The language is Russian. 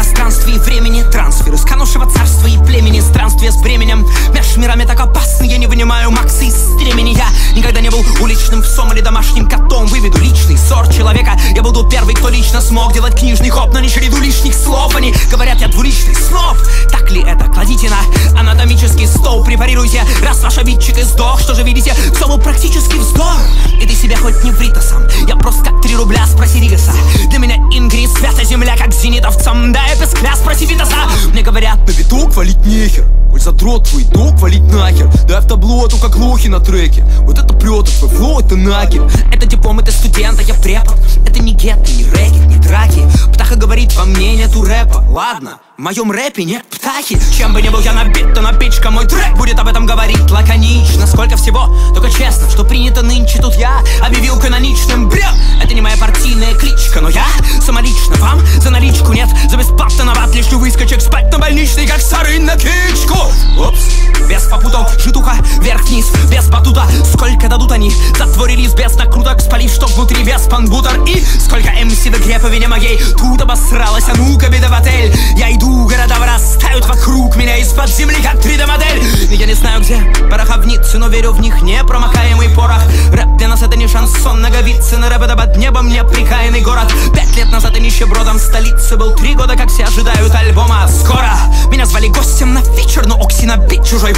пространстве и времени. Трансфер из канувшего царства и племени. Странствие с бременем меж мирами так опасно. Я не вынимаю Макса из стремени. Я никогда не был уличным псом или домашним котом. Выведу личный сорт человека. Я буду первый, кто лично смог делать книжный хоп, но не череду лишних слов. Они говорят, я двуличный сноб. Так ли это? Кладите на анатомический стол. Препарируйте, раз ваш обидчик и сдох. Что же видите? Все был практически вздор. И ты себя хоть не врито сам. Я просто как 3 рубля, спроси Ригаса. Для меня Ингрид свята земля, как зенитовцам. Да, я пескля, спроси Витаса. Мне говорят, на биток валить нехер. Коль задрот твой док, валить нахер. Да в табло, как лохи на треке. Вот это прет, а твой флоу, это накер. Это диплом, это студент, а я препод. Это не гетто, не рэкет, не драки. Птаха говорит, во мне нету рэпа. Ладно, в моем рэпе нет птахи. Чем бы ни был я набит, то напичка. Мой трек будет об этом говорить лаконично. Сколько всего, только честно, что принято нынче. Тут я объявил каноничным бред. Это не моя партийная кличка, но я самолично вам за наличку нет. За бесплатно нават лишь выскочек спать на больничный, как сары на кичку. Упс, без попутов, житуха, вверх-вниз, без батута. Сколько дадут они, затворились без накруток. Спалив, что внутри без панбутер. И сколько МС в игре по вине моей тут обосралась, а ну-ка, беда в отель. Я иду, города вырастают вокруг меня из-под земли, как 3D-модель. Я не знаю, где пороховницы, но верю в них непромокаемый порох. Рэп для нас это не шансон, Наговицыно. Рэп это под небом неприкаянный город. 5 лет назад я нищебродом в столице был. 3 года, как все ожидают альбома скоро. Меня звали гостем на фичер, но Окси набить чужой